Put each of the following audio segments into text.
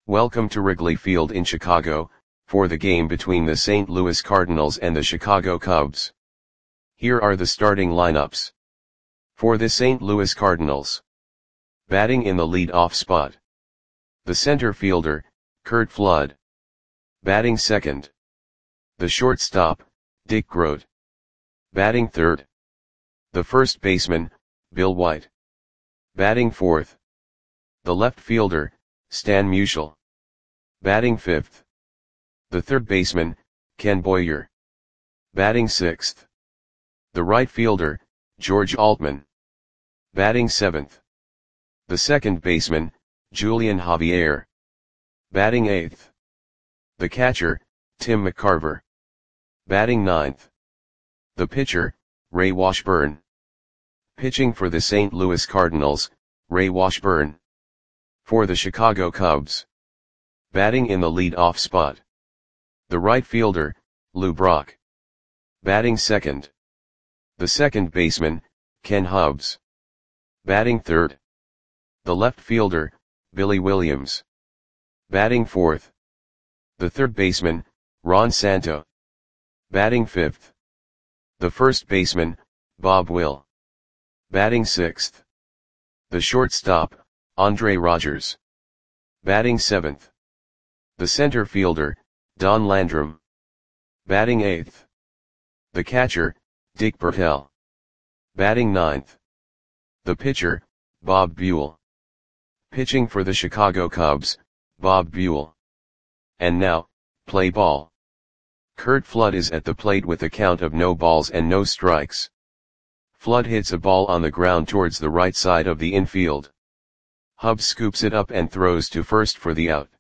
Welcome to Wrigley Field in Chicago, for the game between the St. Louis Cardinals and the Chicago Cubs. Here are the starting lineups. For the St. Louis Cardinals. Batting in the lead-off spot. The center fielder, Curt Flood. Batting second. The shortstop, Dick Groat. Batting third. The first baseman, Bill White. Batting fourth. The left fielder, Stan Musial. Batting fifth. The third baseman, Ken Boyer. Batting sixth. The right fielder, George Altman. Batting seventh. The second baseman, Julian Javier. Batting eighth. The catcher, Tim McCarver. Batting ninth. The pitcher, Ray Washburn. Pitching for the St. Louis Cardinals, Ray Washburn. For the Chicago Cubs. Batting in the lead-off spot. The right fielder, Lou Brock. Batting second. The second baseman, Ken Hubbs. Batting third. The left fielder, Billy Williams. Batting fourth. The third baseman, Ron Santo. Batting fifth. The first baseman, Bob Will. Batting sixth. The shortstop, Andre Rogers. Batting seventh. The center fielder, Don Landrum. Batting eighth. The catcher, Dick Bertel. Batting ninth. The pitcher, Bob Buell. Pitching for the Chicago Cubs, Bob Buell. And now, play ball. Curt Flood is at the plate with a count of no balls and no strikes. Flood hits a ball on the ground towards the right side of the infield. Hubbs scoops it up and throws to first for the out.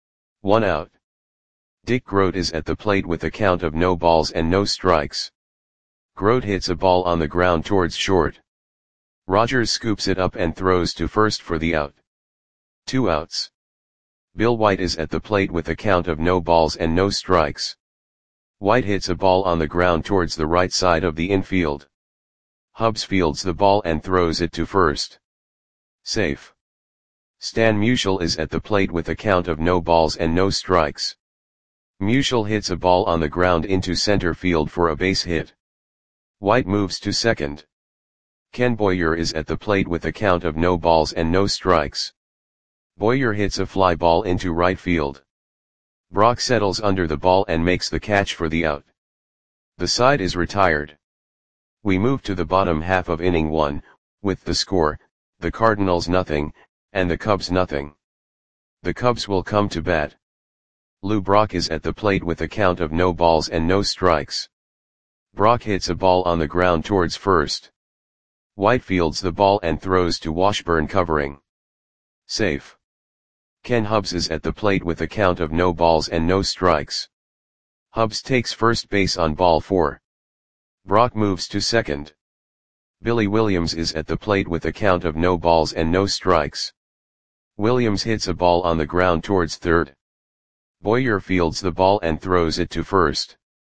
1 out. Dick Groat is at the plate with a count of no balls and no strikes. Groat hits a ball on the ground towards short. Rogers scoops it up and throws to first for the out. 2 outs. Bill White is at the plate with a count of no balls and no strikes. White hits a ball on the ground towards the right side of the infield. Hubbs fields the ball and throws it to first. Safe. Stan Musial is at the plate with a count of no balls and no strikes. Musial hits a ball on the ground into center field for a base hit. White moves to second. Ken Boyer is at the plate with a count of no balls and no strikes. Boyer hits a fly ball into right field. Brock settles under the ball and makes the catch for the out. The side is retired. We move to the bottom half of inning 1, with the score, the Cardinals nothing, and the Cubs nothing. The Cubs will come to bat. Lou Brock is at the plate with a count of no balls and no strikes. Brock hits a ball on the ground towards first. White fields the ball and throws to Washburn covering. Safe. Ken Hubbs is at the plate with a count of no balls and no strikes. Hubbs takes first base on ball 4. Brock moves to second. Billy Williams is at the plate with a count of no balls and no strikes. Williams hits a ball on the ground towards third. Boyer fields the ball and throws it to first.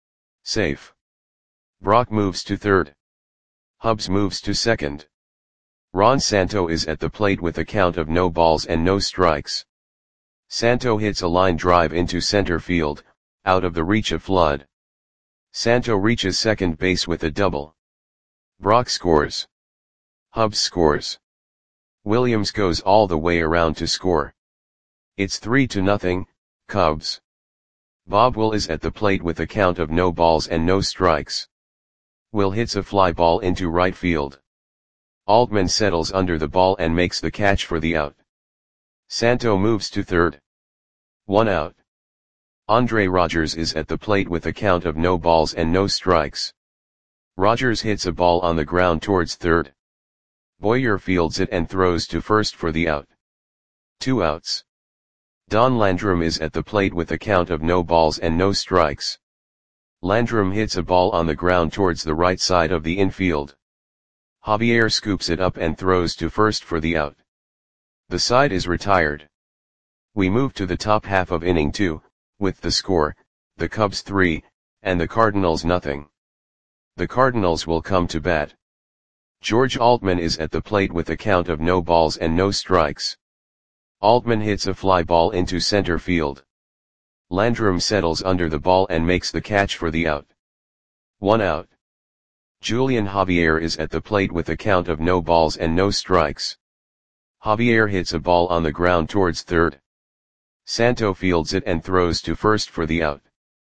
Safe. Brock moves to third. Hubbs moves to second. Ron Santo is at the plate with a count of no balls and no strikes. Santo hits a line drive into center field, out of the reach of Flood. Santo reaches second base with a double. Brock scores. Hubbs scores. Williams goes all the way around to score. It's 3-0, Cubs. Bob Will is at the plate with a count of no balls and no strikes. Will hits a fly ball into right field. Altman settles under the ball and makes the catch for the out. Santo moves to third. 1 out. Andre Rogers is at the plate with a count of no balls and no strikes. Rogers hits a ball on the ground towards third. Boyer fields it and throws to first for the out. 2 outs. Don Landrum is at the plate with a count of no balls and no strikes. Landrum hits a ball on the ground towards the right side of the infield. Javier scoops it up and throws to first for the out. The side is retired. We move to the top half of inning 2, with the score, the Cubs 3, and the Cardinals nothing. The Cardinals will come to bat. George Altman is at the plate with a count of no balls and no strikes. Altman hits a fly ball into center field. Landrum settles under the ball and makes the catch for the out. 1 out. Julian Javier is at the plate with a count of no balls and no strikes. Javier hits a ball on the ground towards third. Santo fields it and throws to first for the out.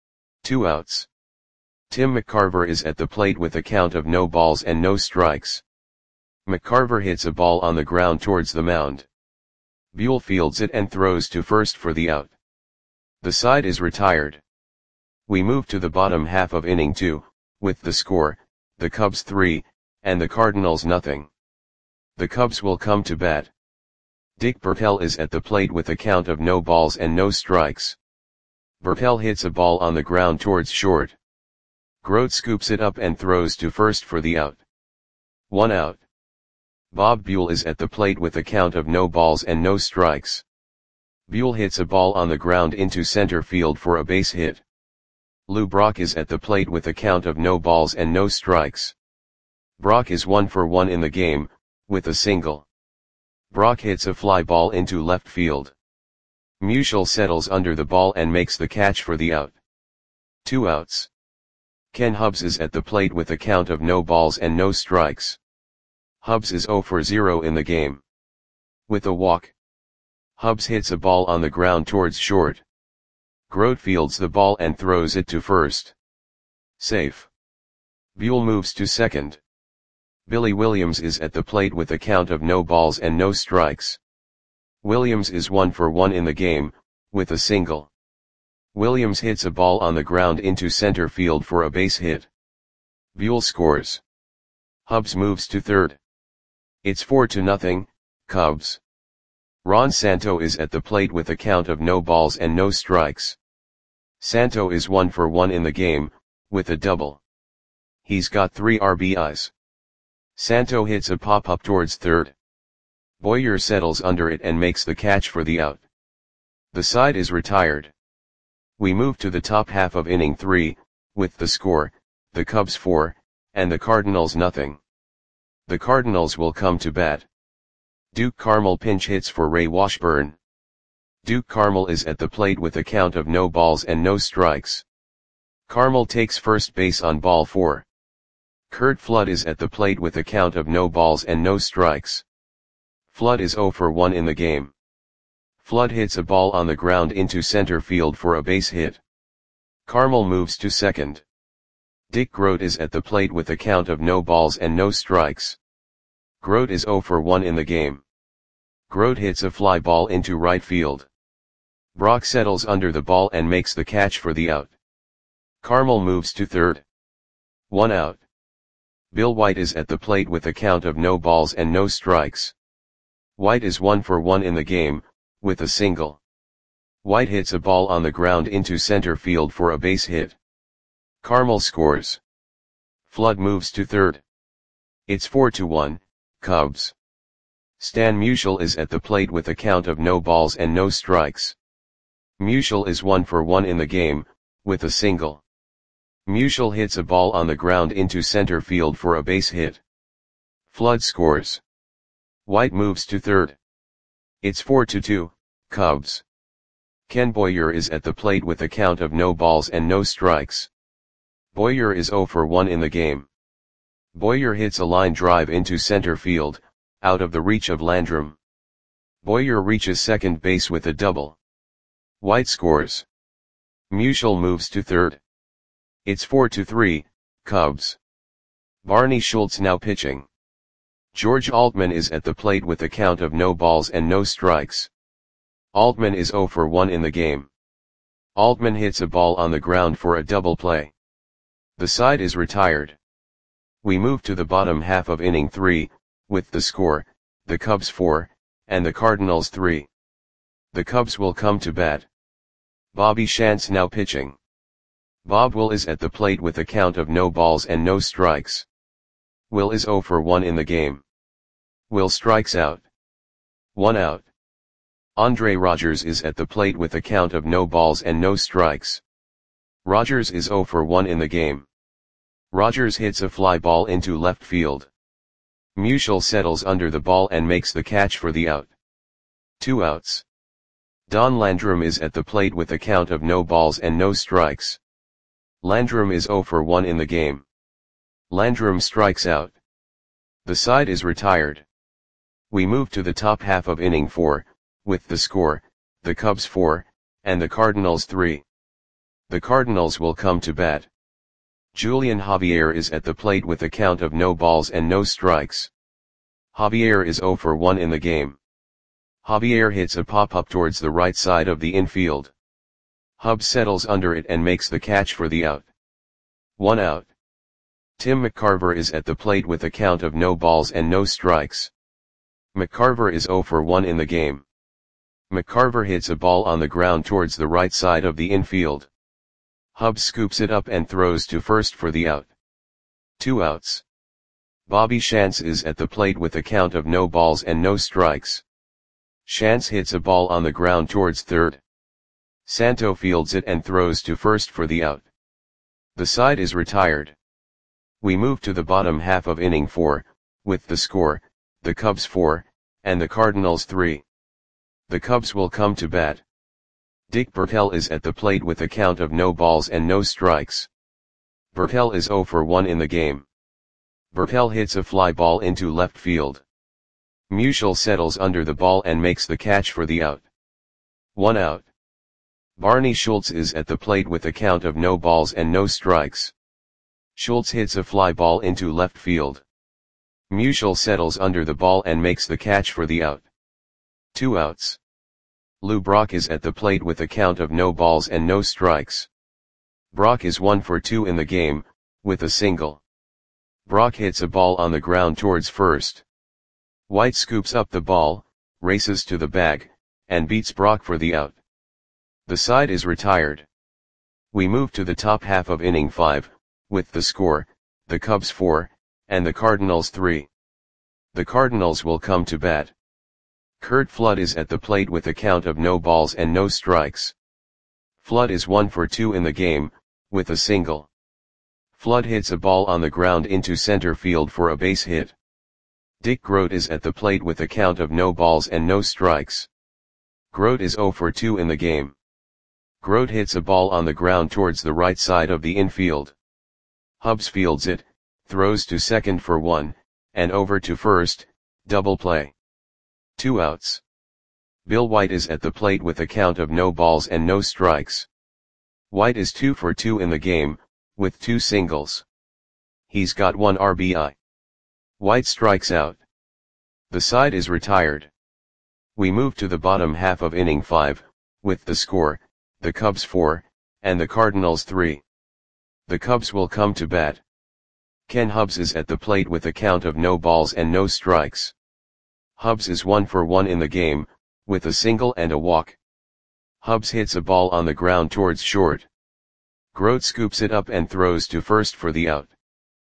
2 outs. Tim McCarver is at the plate with a count of no balls and no strikes. McCarver hits a ball on the ground towards the mound. Buell fields it and throws to first for the out. The side is retired. We move to the bottom half of inning 2, with the score, the Cubs 3, and the Cardinals nothing. The Cubs will come to bat. Dick Bertel is at the plate with a count of no balls and no strikes. Bertel hits a ball on the ground towards short. Grote scoops it up and throws to first for the out. 1 out. Bob Buell is at the plate with a count of no balls and no strikes. Buell hits a ball on the ground into center field for a base hit. Lou Brock is at the plate with a count of no balls and no strikes. Brock is 1 for 1 in the game, with a single. Brock hits a fly ball into left field. Musial settles under the ball and makes the catch for the out. 2 outs. Ken Hubbs is at the plate with a count of no balls and no strikes. Hubbs is 0 for 0 in the game. With a walk. Hubbs hits a ball on the ground towards short. Grote fields the ball and throws it to first. Safe. Buell moves to second. Billy Williams is at the plate with a count of no balls and no strikes. Williams is 1 for 1 in the game, with a single. Williams hits a ball on the ground into center field for a base hit. Buell scores. Hubbs moves to third. It's 4-0, Cubs. Ron Santo is at the plate with a count of no balls and no strikes. Santo is 1 for 1 in the game, with a double. He's got 3 RBIs. Santo hits a pop-up towards third. Boyer settles under it and makes the catch for the out. The side is retired. We move to the top half of inning 3, with the score, the Cubs 4, and the Cardinals nothing. The Cardinals will come to bat. Duke Carmel pinch hits for Ray Washburn. Duke Carmel is at the plate with a count of no balls and no strikes. Carmel takes first base on ball 4. Curt Flood is at the plate with a count of no balls and no strikes. Flood is 0 for 1 in the game. Flood hits a ball on the ground into center field for a base hit. Carmel moves to second. Dick Grote is at the plate with a count of no balls and no strikes. Grote is 0 for 1 in the game. Grote hits a fly ball into right field. Brock settles under the ball and makes the catch for the out. Carmel moves to third. 1 out. Bill White is at the plate with a count of no balls and no strikes. White is 1 for 1 in the game, with a single. White hits a ball on the ground into center field for a base hit. Carmel scores. Flood moves to third. It's 4-1, Cubs. Stan Musial is at the plate with a count of no balls and no strikes. Musial is 1 for 1 in the game, with a single. Musial hits a ball on the ground into center field for a base hit. Flood scores. White moves to third. It's 4-2, Cubs. Ken Boyer is at the plate with a count of no balls and no strikes. Boyer is 0 for 1 in the game. Boyer hits a line drive into center field, out of the reach of Landrum. Boyer reaches second base with a double. White scores. Musial moves to third. It's 4-3, Cubs. Barney Schultz now pitching. George Altman is at the plate with a count of no balls and no strikes. Altman is 0 for 1 in the game. Altman hits a ball on the ground for a double play. The side is retired. We move to the bottom half of inning 3, with the score, the Cubs 4, and the Cardinals 3. The Cubs will come to bat. Bobby Shantz now pitching. Bob Will is at the plate with a count of no balls and no strikes. Will is 0 for 1 in the game. Will strikes out. 1 out. Andre Rogers is at the plate with a count of no balls and no strikes. Rogers is 0 for 1 in the game. Rogers hits a fly ball into left field. Musial settles under the ball and makes the catch for the out. 2 outs. Don Landrum is at the plate with a count of no balls and no strikes. Landrum is 0 for 1 in the game. Landrum strikes out. The side is retired. We move to the top half of inning 4, with the score, the Cubs 4, and the Cardinals 3. The Cardinals will come to bat. Julian Javier is at the plate with a count of no balls and no strikes. Javier is 0 for 1 in the game. Javier hits a pop-up towards the right side of the infield. Hubbs settles under it and makes the catch for the out. 1 out. Tim McCarver is at the plate with a count of no balls and no strikes. McCarver is 0 for 1 in the game. McCarver hits a ball on the ground towards the right side of the infield. Hubbs scoops it up and throws to first for the out. 2 outs. Bobby Shantz is at the plate with a count of no balls and no strikes. Shantz hits a ball on the ground towards third. Santo fields it and throws to first for the out. The side is retired. We move to the bottom half of inning 4, with the score, the Cubs 4, and the Cardinals 3. The Cubs will come to bat. Dick Bertel is at the plate with a count of no balls and no strikes. Bertel is 0 for 1 in the game. Bertel hits a fly ball into left field. Musial settles under the ball and makes the catch for the out. 1 out. Barney Schultz is at the plate with a count of no balls and no strikes. Schultz hits a fly ball into left field. Musial settles under the ball and makes the catch for the out. 2 outs. Lou Brock is at the plate with a count of no balls and no strikes. Brock is 1 for 2 in the game, with a single. Brock hits a ball on the ground towards first. White scoops up the ball, races to the bag, and beats Brock for the out. The side is retired. We move to the top half of inning 5, with the score, the Cubs 4, and the Cardinals 3. The Cardinals will come to bat. Curt Flood is at the plate with a count of no balls and no strikes. Flood is 1 for 2 in the game, with a single. Flood hits a ball on the ground into center field for a base hit. Dick Groat is at the plate with a count of no balls and no strikes. Groat is 0 for 2 in the game. Groat hits a ball on the ground towards the right side of the infield. Hubbs fields it, throws to second for 1, and over to first, double play. 2 outs. Bill White is at the plate with a count of no balls and no strikes. White is 2 for 2 in the game, with 2 singles. He's got 1 RBI. White strikes out. The side is retired. We move to the bottom half of inning 5, with the score, the Cubs 4, and the Cardinals 3. The Cubs will come to bat. Ken Hubbs is at the plate with a count of no balls and no strikes. Hubbs is 1 for 1 in the game, with a single and a walk. Hubbs hits a ball on the ground towards short. Groat scoops it up and throws to first for the out.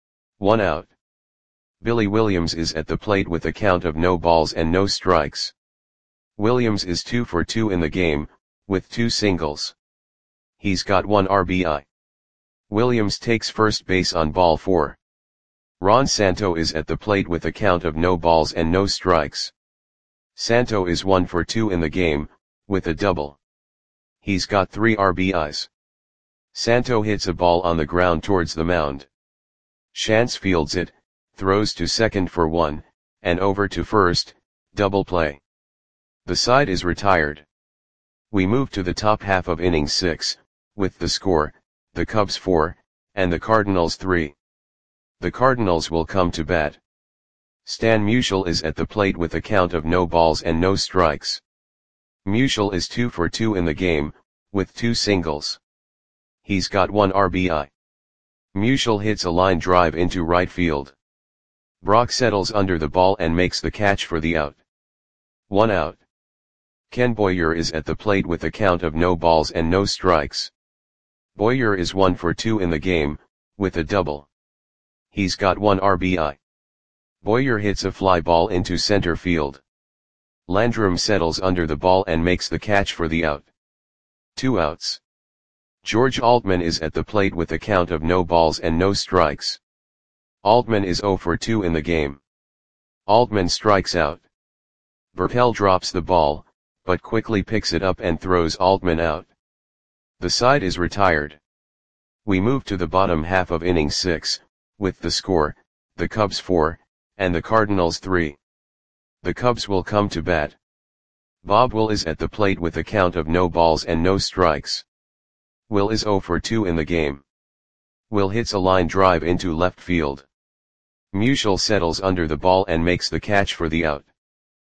1 out. Billy Williams is at the plate with a count of no balls and no strikes. Williams is 2 for 2 in the game, with 2 singles. He's got 1 RBI. Williams takes first base on ball 4. Ron Santo is at the plate with a count of no balls and no strikes. Santo is 1 for 2 in the game, with a double. He's got 3 RBIs. Santo hits a ball on the ground towards the mound. Shantz fields it, throws to second for 1, and over to first, double play. The side is retired. We move to the top half of inning 6, with the score, the Cubs 4, and the Cardinals 3. The Cardinals will come to bat. Stan Musial is at the plate with a count of no balls and no strikes. Musial is 2 for 2 in the game, with 2 singles. He's got 1 RBI. Musial hits a line drive into right field. Brock settles under the ball and makes the catch for the out. 1 out. Ken Boyer is at the plate with a count of no balls and no strikes. Boyer is 1 for 2 in the game, with a double. He's got 1 RBI. Boyer hits a fly ball into center field. Landrum settles under the ball and makes the catch for the out. 2 outs. George Altman is at the plate with a count of no balls and no strikes. Altman is 0 for 2 in the game. Altman strikes out. Bertel drops the ball, but quickly picks it up and throws Altman out. The side is retired. We move to the bottom half of inning 6, with the score, the Cubs 4, and the Cardinals 3. The Cubs will come to bat. Bob Will is at the plate with a count of no balls and no strikes. Will is 0 for 2 in the game. Will hits a line drive into left field. Musial settles under the ball and makes the catch for the out.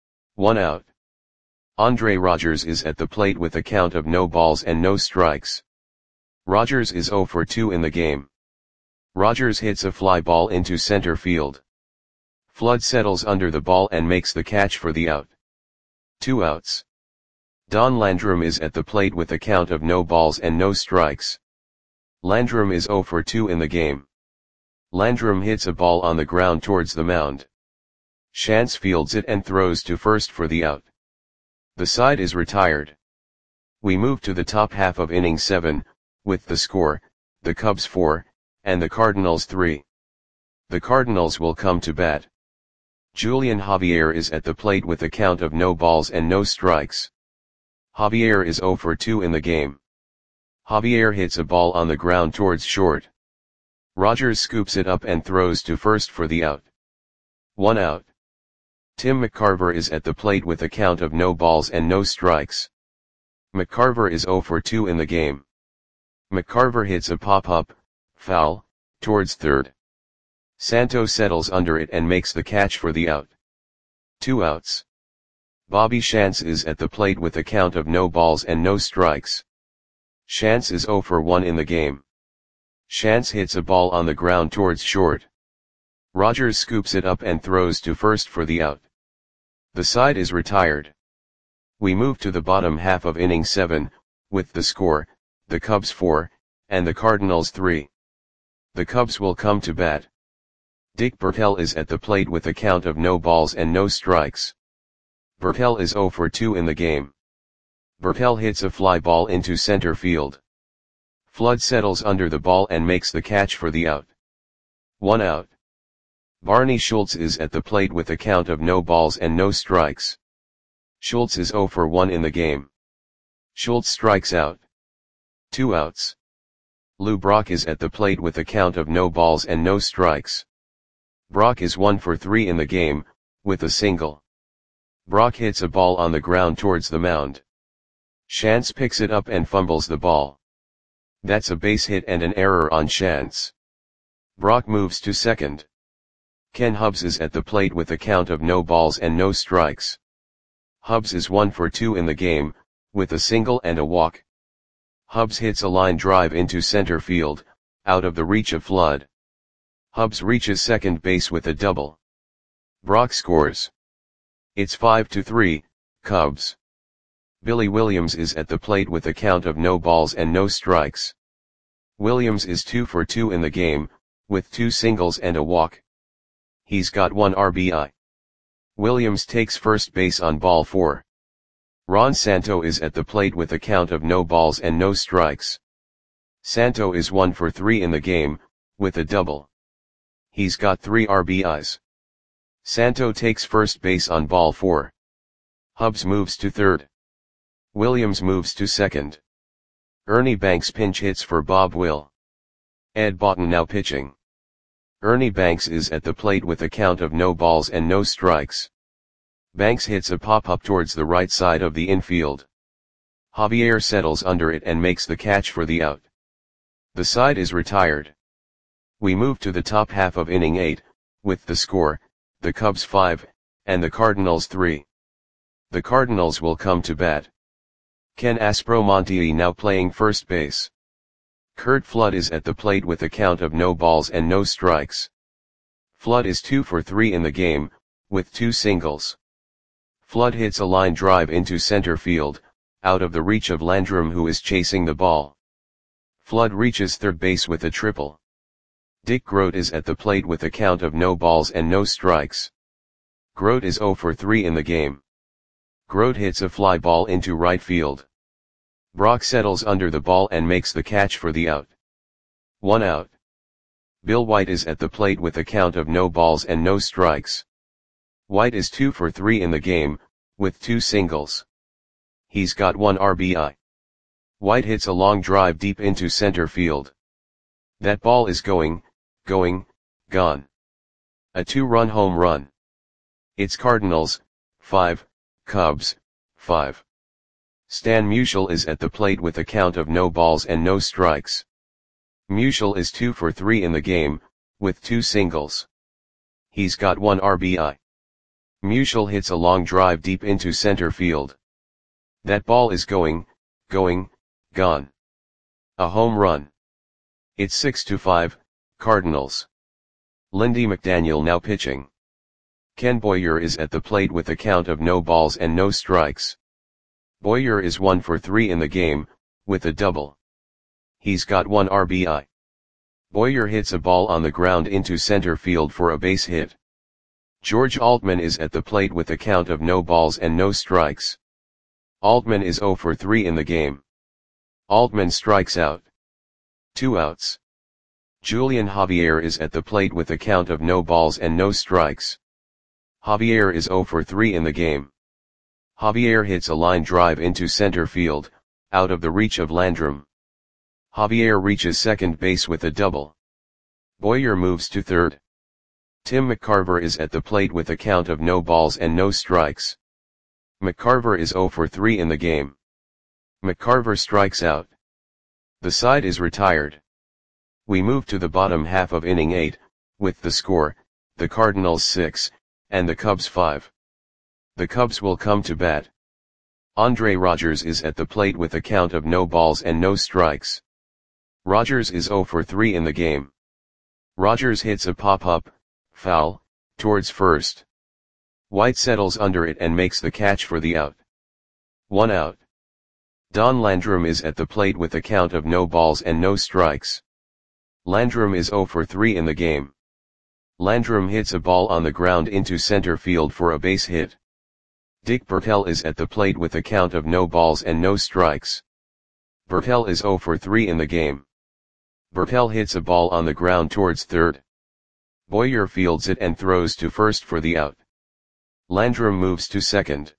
1 out. Andre Rogers is at the plate with a count of no balls and no strikes. Rogers is 0 for 2 in the game. Rogers hits a fly ball into center field. Flood settles under the ball and makes the catch for the out. 2 outs. Don Landrum is at the plate with a count of no balls and no strikes. Landrum is 0 for 2 in the game. Landrum hits a ball on the ground towards the mound. Shantz fields it and throws to first for the out. The side is retired. We move to the top half of inning 7, with the score, the Cubs 4, and the Cardinals 3. The Cardinals will come to bat. Julian Javier is at the plate with a count of no balls and no strikes. Javier is 0 for 2 in the game. Javier hits a ball on the ground towards short. Rogers scoops it up and throws to first for the out. 1 out. Tim McCarver is at the plate with a count of no balls and no strikes. McCarver is 0 for 2 in the game. McCarver hits a pop-up, foul, towards third. Santo settles under it and makes the catch for the out. 2 outs. Bobby Shantz is at the plate with a count of no balls and no strikes. Shantz is 0 for 1 in the game. Shantz hits a ball on the ground towards short. Rogers scoops it up and throws to first for the out. The side is retired. We move to the bottom half of inning 7, with the score, the Cubs 4, and the Cardinals 3. The Cubs will come to bat. Dick Bertel is at the plate with a count of no balls and no strikes. Bertel is 0 for 2 in the game. Bertel hits a fly ball into center field. Flood settles under the ball and makes the catch for the out. 1 out. Barney Schultz is at the plate with a count of no balls and no strikes. Schultz is 0 for 1 in the game. Schultz strikes out. 2 outs. Lou Brock is at the plate with a count of no balls and no strikes. Brock is 1 for 3 in the game, with a single. Brock hits a ball on the ground towards the mound. Shantz picks it up and fumbles the ball. That's a base hit and an error on Shantz. Brock moves to second. Ken Hubbs is at the plate with a count of no balls and no strikes. Hubbs is 1 for 2 in the game, with a single and a walk. Hubbs hits a line drive into center field, out of the reach of Flood. Hubbs reaches second base with a double. Brock scores. It's 5-3, Cubs. Billy Williams is at the plate with a count of no balls and no strikes. Williams is 2 for 2 in the game, with 2 singles and a walk. He's got 1 RBI. Williams takes first base on ball 4. Ron Santo is at the plate with a count of no balls and no strikes. Santo is 1 for 3 in the game, with a double. He's got 3 RBIs. Santo takes first base on ball 4. Hubbs moves to third. Williams moves to second. Ernie Banks pinch hits for Bob Will. Ed Boughton now pitching. Ernie Banks is at the plate with a count of no balls and no strikes. Banks hits a pop-up towards the right side of the infield. Javier settles under it and makes the catch for the out. The side is retired. We move to the top half of inning 8, with the score, the Cubs 5, and the Cardinals 3. The Cardinals will come to bat. Ken Aspromonte now playing first base. Curt Flood is at the plate with a count of no balls and no strikes. Flood is 2 for 3 in the game, with 2 singles. Flood hits a line drive into center field, out of the reach of Landrum who is chasing the ball. Flood reaches third base with a triple. Dick Groat is at the plate with a count of no balls and no strikes. Groat is 0 for 3 in the game. Groat hits a fly ball into right field. Brock settles under the ball and makes the catch for the out. 1 out. Bill White is at the plate with a count of no balls and no strikes. White is 2 for 3 in the game, with 2 singles. He's got 1 RBI. White hits a long drive deep into center field. That ball is going, gone. A 2-run home run. It's Cardinals, 5, Cubs, 5. Stan Musial is at the plate with a count of no balls and no strikes. Musial is 2 for 3 in the game, with 2 singles. He's got 1 RBI. Musial hits a long drive deep into center field. That ball is going, gone. A home run. It's 6-5, Cardinals. Lindy McDaniel now pitching. Ken Boyer is at the plate with a count of no balls and no strikes. Boyer is 1 for 3 in the game, with a double. He's got 1 RBI. Boyer hits a ball on the ground into center field for a base hit. George Altman is at the plate with a count of no balls and no strikes. Altman is 0 for 3 in the game. Altman strikes out. 2 outs. Julian Javier is at the plate with a count of no balls and no strikes. Javier is 0 for 3 in the game. Javier hits a line drive into center field, out of the reach of Landrum. Javier reaches second base with a double. Boyer moves to third. Tim McCarver is at the plate with a count of no balls and no strikes. McCarver is 0 for 3 in the game. McCarver strikes out. The side is retired. We move to the bottom half of inning 8, with the score, the Cardinals 6, and the Cubs 5. The Cubs will come to bat. Andre Rogers is at the plate with a count of no balls and no strikes. Rogers is 0 for 3 in the game. Rogers hits a pop-up, foul, towards first. White settles under it and makes the catch for the out. 1 out. Don Landrum is at the plate with a count of no balls and no strikes. Landrum is 0 for 3 in the game. Landrum hits a ball on the ground into center field for a base hit. Dick Bertel is at the plate with a count of no balls and no strikes. Bertel is 0 for 3 in the game. Bertel hits a ball on the ground towards third. Boyer fields it and throws to first for the out. Landrum moves to second.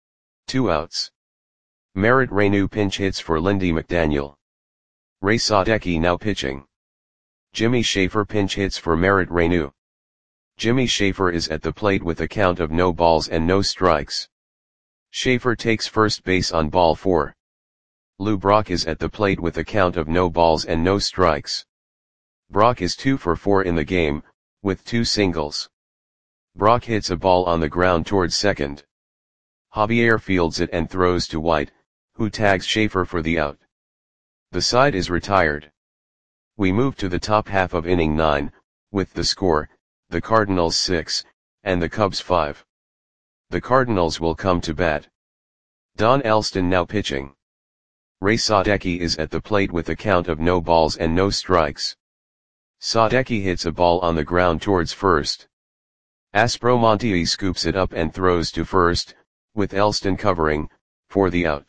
2 outs. Merritt Reyneau pinch hits for Lindy McDaniel. Ray Sadecki now pitching. Jimmy Schaefer pinch hits for Merritt Reyneau. Jimmy Schaefer is at the plate with a count of no balls and no strikes. Schaefer takes first base on ball 4. Lou Brock is at the plate with a count of no balls and no strikes. Brock is 2 for 4 in the game, with 2 singles. Brock hits a ball on the ground towards second. Javier fields it and throws to White, who tags Schaefer for the out. The side is retired. We move to the top half of inning 9, with the score, the Cardinals 6, and the Cubs 5. The Cardinals will come to bat. Don Elston now pitching. Ray Sadecki is at the plate with a count of no balls and no strikes. Sadecki hits a ball on the ground towards first. Aspromonte scoops it up and throws to first, with Elston covering, for the out.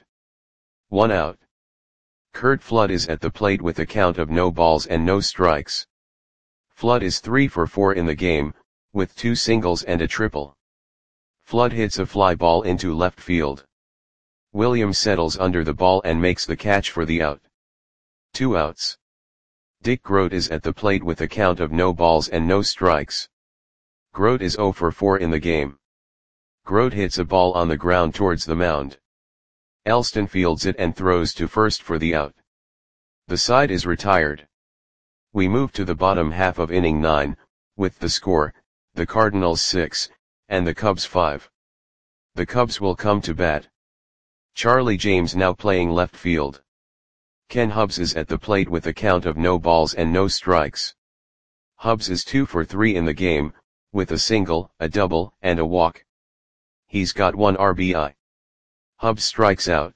1 out. Curt Flood is at the plate with a count of no balls and no strikes. Flood is 3 for 4 in the game, with 2 singles and a triple. Flood hits a fly ball into left field. Williams settles under the ball and makes the catch for the out. 2 outs. Dick Groat is at the plate with a count of no balls and no strikes. Groat is 0 for 4 in the game. Groat hits a ball on the ground towards the mound. Elston fields it and throws to first for the out. The side is retired. We move to the bottom half of inning 9, with the score, the Cardinals 6, and the Cubs 5. The Cubs will come to bat. Charlie James now playing left field. Ken Hubbs is at the plate with a count of no balls and no strikes. Hubbs is 2 for 3 in the game, with a single, a double, and a walk. He's got 1 RBI. Hubbs strikes out.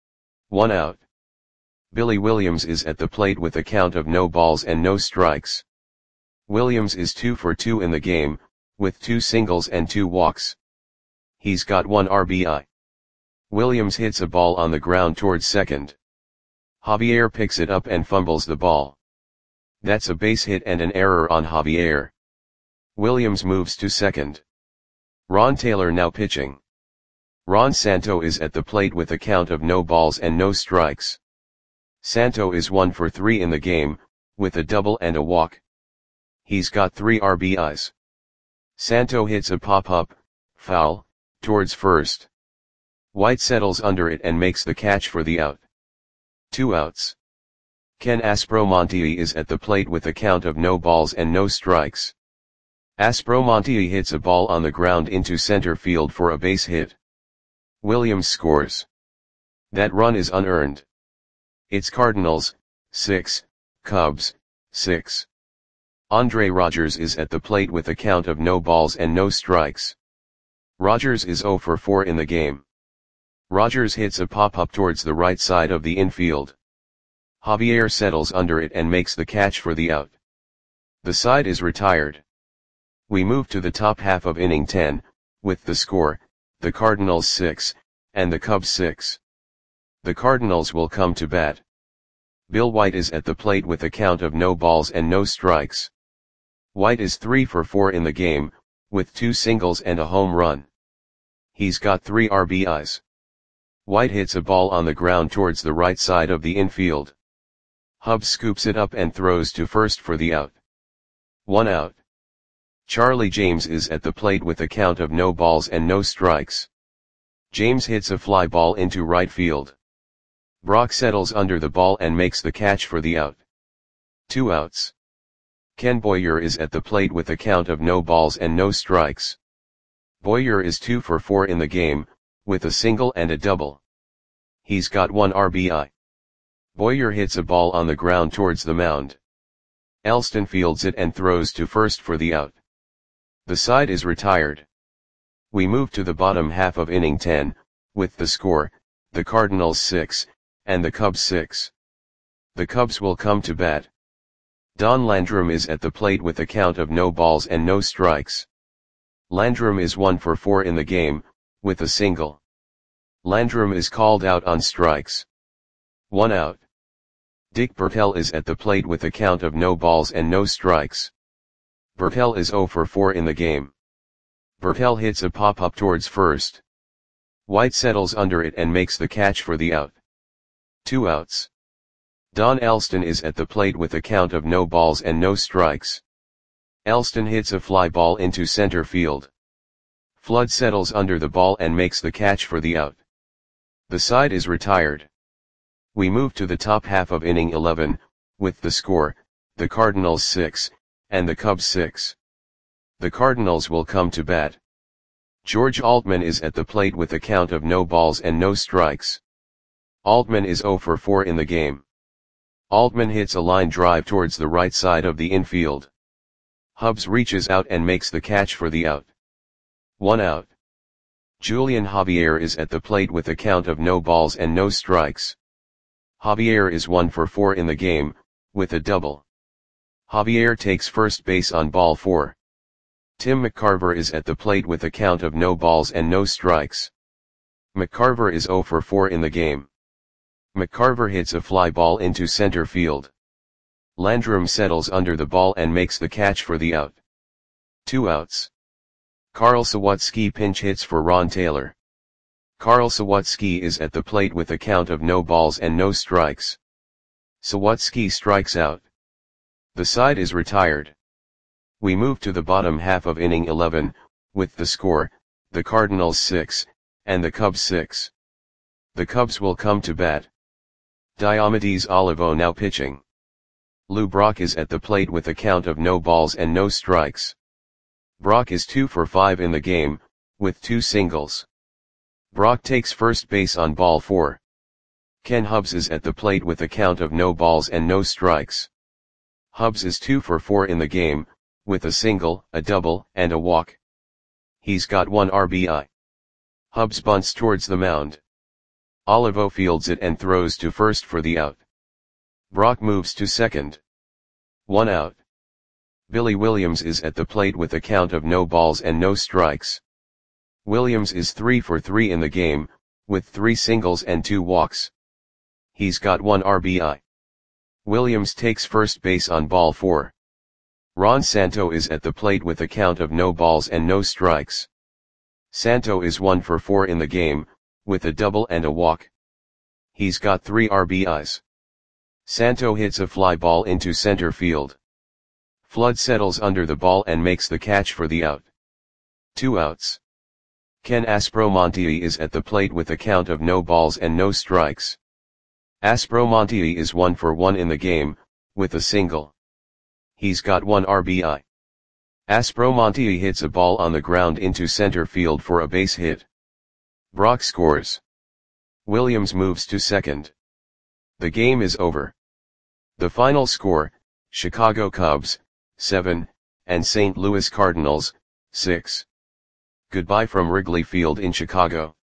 1 out. Billy Williams is at the plate with a count of no balls and no strikes. Williams is 2 for 2 in the game, with 2 singles and 2 walks. He's got 1 RBI. Williams hits a ball on the ground towards second. Javier picks it up and fumbles the ball. That's a base hit and an error on Javier. Williams moves to second. Ron Taylor now pitching. Ron Santo is at the plate with a count of no balls and no strikes. Santo is 1 for 3 in the game, with a double and a walk. He's got 3 RBIs. Santo hits a pop-up, foul, towards first. White settles under it and makes the catch for the out. 2 outs. Ken Aspromonte is at the plate with a count of no balls and no strikes. Aspromonte hits a ball on the ground into center field for a base hit. Williams scores. That run is unearned. It's Cardinals, 6, Cubs, 6. Andre Rogers is at the plate with a count of no balls and no strikes. Rogers is 0 for 4 in the game. Rogers hits a pop-up towards the right side of the infield. Javier settles under it and makes the catch for the out. The side is retired. We move to the top half of inning 10, with the score, the Cardinals 6, and the Cubs 6. The Cardinals will come to bat. Bill White is at the plate with a count of no balls and no strikes. White is 3 for 4 in the game, with 2 singles and a home run. He's got 3 RBIs. White hits a ball on the ground towards the right side of the infield. Hubbs scoops it up and throws to first for the out. 1 out. Charlie James is at the plate with a count of no balls and no strikes. James hits a fly ball into right field. Brock settles under the ball and makes the catch for the out. 2 outs. Ken Boyer is at the plate with a count of no balls and no strikes. Boyer is 2 for 4 in the game, with a single and a double. He's got 1 RBI. Boyer hits a ball on the ground towards the mound. Elston fields it and throws to first for the out. The side is retired. We move to the bottom half of inning 10, with the score, the Cardinals 6, and the Cubs 6. The Cubs will come to bat. Don Landrum is at the plate with a count of no balls and no strikes. Landrum is 1 for 4 in the game, with a single. Landrum is called out on strikes. 1 out. Dick Bertel is at the plate with a count of no balls and no strikes. Bertel is 0 for 4 in the game. Bertel hits a pop-up towards first. White settles under it and makes the catch for the out. 2 outs. Don Elston is at the plate with a count of no balls and no strikes. Elston hits a fly ball into center field. Flood settles under the ball and makes the catch for the out. The side is retired. We move to the top half of inning 11, with the score, the Cardinals 6, and the Cubs 6. The Cardinals will come to bat. George Altman is at the plate with a count of no balls and no strikes. Altman is 0 for 4 in the game. Altman hits a line drive towards the right side of the infield. Hubbs reaches out and makes the catch for the out. 1 out. Julian Javier is at the plate with a count of no balls and no strikes. Javier is 1 for 4 in the game, with a double. Javier takes first base on ball 4. Tim McCarver is at the plate with a count of no balls and no strikes. McCarver is 0 for 4 in the game. McCarver hits a fly ball into center field. Landrum settles under the ball and makes the catch for the out. 2 outs. Carl Sawatsky pinch hits for Ron Taylor. Carl Sawatsky is at the plate with a count of no balls and no strikes. Sawatsky strikes out. The side is retired. We move to the bottom half of inning 11, with the score, the Cardinals 6, and the Cubs 6. The Cubs will come to bat. Diomedes Olivo now pitching. Lou Brock is at the plate with a count of no balls and no strikes. Brock is 2 for 5 in the game, with 2 singles. Brock takes first base on ball 4. Ken Hubbs is at the plate with a count of no balls and no strikes. Hubbs is 2 for 4 in the game, with a single, a double, and a walk. He's got 1 RBI. Hubbs bunts towards the mound. Olivo fields it and throws to first for the out. Brock moves to second. 1 out. Billy Williams is at the plate with a count of no balls and no strikes. Williams is 3 for 3 in the game, with 3 singles and 2 walks. He's got 1 RBI. Williams takes first base on ball 4. Ron Santo is at the plate with a count of no balls and no strikes. Santo is 1 for 4 in the game, with a double and a walk. He's got 3 RBIs. Santo hits a fly ball into center field. Flood settles under the ball and makes the catch for the out. 2 outs. Ken Aspromonte is at the plate with a count of no balls and no strikes. Aspromonte is 1 for 1 in the game, with a single. He's got 1 RBI. Aspromonte hits a ball on the ground into center field for a base hit. Brock scores. Williams moves to second. The game is over. The final score, Chicago Cubs, 7, and St. Louis Cardinals, 6. Goodbye from Wrigley Field in Chicago.